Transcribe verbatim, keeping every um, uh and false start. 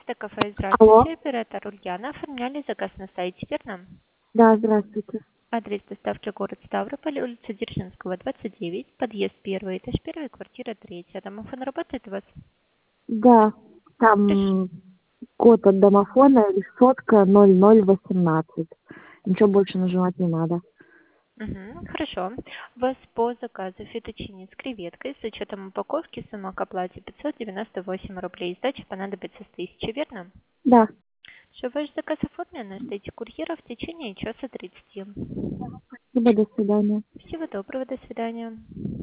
Это кафе. Алло. Здравствуйте, оператор Ульяна. Оформляли заказ на сайте, верно? Да, здравствуйте. Адрес доставки город Ставрополь, улица Дзержинского, двадцать девять, подъезд первый, этаж первый, квартира третья. Домофон работает у вас? Да, Хорошо. там код от домофона решетка ноль ноль восемнадцать. Ничего больше нажимать не надо. Мгм, хорошо. У вас по заказу фетучини с креветкой с учетом упаковки сумма к оплате пятьсот девяносто восемь рублей. Сдача понадобится с тысячи, верно? Да. Все, ваш заказ оформлен, ждите курьера в течение часа тридцати. Спасибо, до свидания. Всего доброго, до свидания.